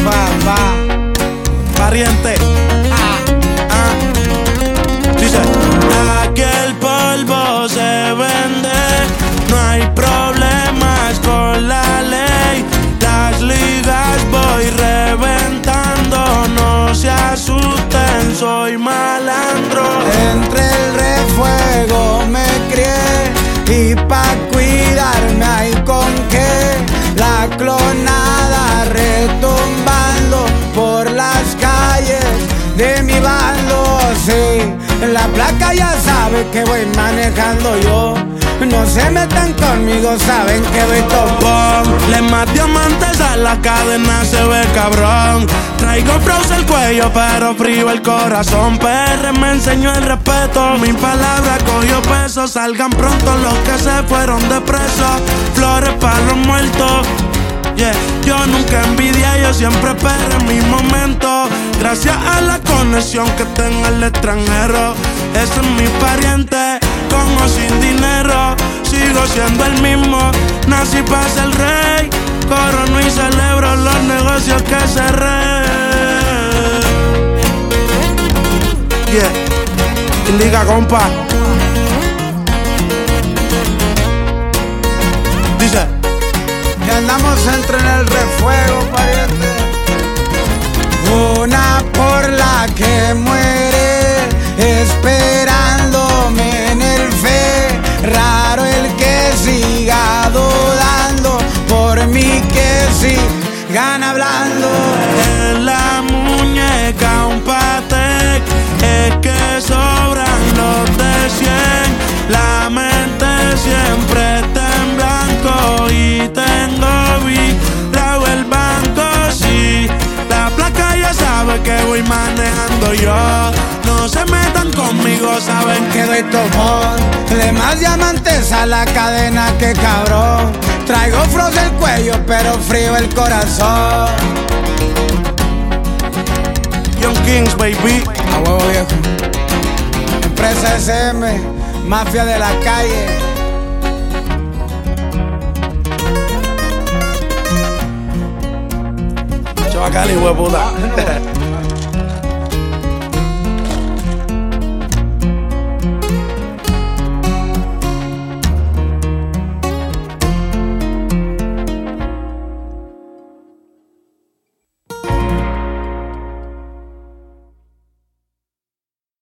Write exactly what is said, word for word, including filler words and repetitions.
papá. Pariente. Ah, ah. Dice: aquí el polvo se vende, no hay problemas con la ley. Las ligas voy reventando, no se asusten, soy malandro. Entre el refuego me crié y pa' cuidarme hay con qué. La clonada retumbando por las calles de mi bando, sí. La placa ya sabe que voy manejando yo. No se metan conmigo, saben que doy topón. Le más diamantes a la cadena, se ve cabrón. Traigo froze el cuello, pero frío el corazón. P R me enseñó el respeto, mi palabra cogió peso. Salgan pronto los que se fueron de preso. Flores para los muertos. Yeah, yo nunca envidié, yo siempre espero en mi momento. Gracias a la conexión que tengo al extranjero. Ese es mi pariente, con o sin dinero. Sigo siendo el mismo, nací para ser rey. Corono y celebro los negocios que cerré. Yeah, indica compa. Dice: y andamos entre en el refuego, pariente. Una por la que muere, esperándome en el fe. Raro el que siga dudando, por mí que sigan hablando. En la muñeca un patek, es que sobran los de cien. La mente siempre está en blanco y tengo virado el banco, sí. La placa ya sabe que voy manejando yo. No se metan conmigo, saben que doy topón. Le más diamantes a la cadena que cabrón. Traigo froze el cuello, pero frío el corazón. Young Kings, baby. A huevo viejo. Empresa S M, mafia de la calle. Chavacali, hueputa.